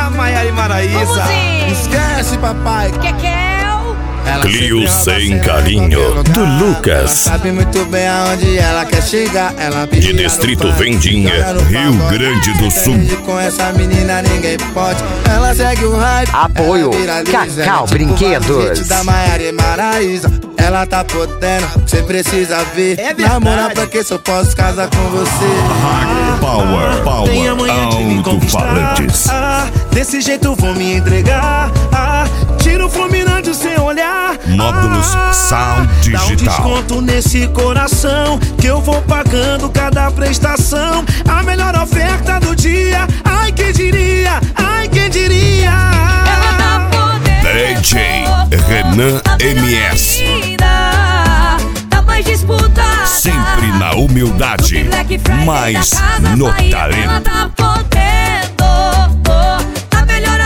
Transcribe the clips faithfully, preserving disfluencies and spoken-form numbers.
Ah, Maiara e Maraísa. Esquece, papai. Kekel. Clio sem carinho, do Lucas. Sabe muito bem aonde ela quer chegar. Ela de Distrito Vendinha, Rio Grande do Sul. Com essa menina ninguém pode. Ela segue o hype. Apoio Cacau Brinquedos. Da Maiara e Maraísa. Ela tá podendo, cê precisa ver. É verdade. Namorar pra que só posso casar com você. Power, Power, alto-falantes. Ah, desse jeito vou me entregar. Ah, tiro fulminante sem olhar. Módulos ah, Sound Dá um Digital. desconto nesse coração que eu vou pagando cada prestação. A melhor oferta do dia. Ai, quem diria? Ai, quem diria? Ela tá podendo. D J Renan M S. Tá mais disputada. Sempre na humildade, mas no Ela talento. tá podendo. Tá melhor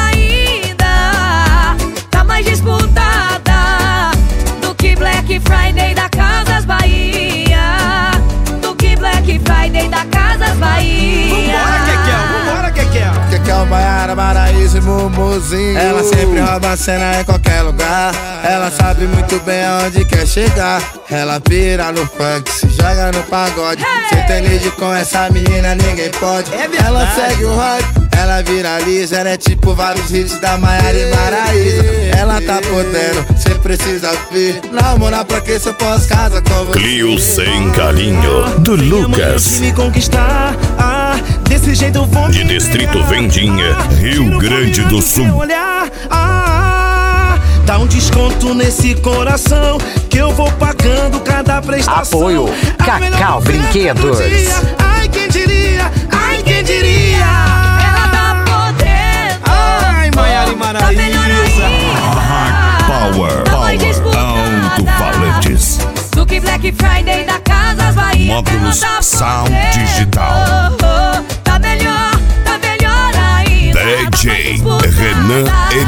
ainda. Tá mais disputada do que Black Friday da Casas Bahia. Do que Black Friday da Casas Bahia. Vambora, Kekel, vambora, Kekel. Kekel, Maiara, Maraísa e Mumuzinho. Ela sempre rouba a cena em qualquer lugar. Ela sabe muito bem aonde quer chegar. Ela pira no funk, se joga no pagode. Cê tem lead com essa menina, ninguém pode. É verdade. Ela segue o hype, ela viraliza. Ela é tipo vários hits da Maiara e Maraísa. Ela tá podendo, cê precisa ver. Namorar pra que se eu posso casar com você. Clio sem carinho, do Lucas. De me conquistar. Ah, desse jeito eu vou de me Distrito entregar. Vendinha, Rio Grande do Sul. Olhar, ah, dá um desconto nesse coração que eu vou pagando cada prestação. Apoio Cacau Brinquedos. Ai, quem diria? Ai, quem diria? Ela tá podendo. Ai, Maiara e Tá melhor Maraísa. ainda. Power, Tá mais Power, disputada alto-falantes. do que Black Friday da Casas Bahia. Módulos Ela tá Sound podendo. Digital. Tá melhor, tá melhor ainda. D J Tá mais disputada Renan